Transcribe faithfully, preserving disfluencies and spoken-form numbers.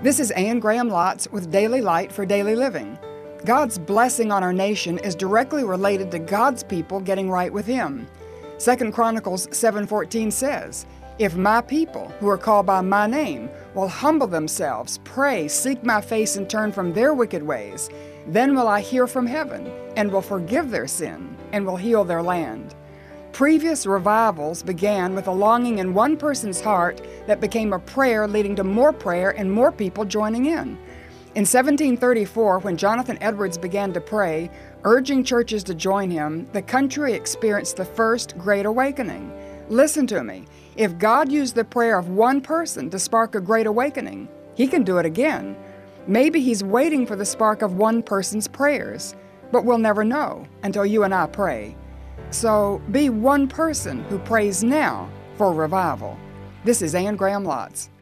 This is Anne Graham Lotz with Daily Light for Daily Living. God's blessing on our nation is directly related to God's people getting right with Him. Second Chronicles seven fourteen says, "If my people, who are called by my name, will humble themselves, pray, seek my face, and turn from their wicked ways, then will I hear from heaven, and will forgive their sin, and will heal their land." Previous revivals began with a longing in one person's heart that became a prayer, leading to more prayer and more people joining in. In seventeen thirty-four, when Jonathan Edwards began to pray, urging churches to join him, the country experienced the first Great Awakening. Listen to me. If God used the prayer of one person to spark a Great Awakening, He can do it again. Maybe He's waiting for the spark of one person's prayers, but we'll never know until you and I pray. So be one person who prays now for revival. This is Anne Graham Lotz.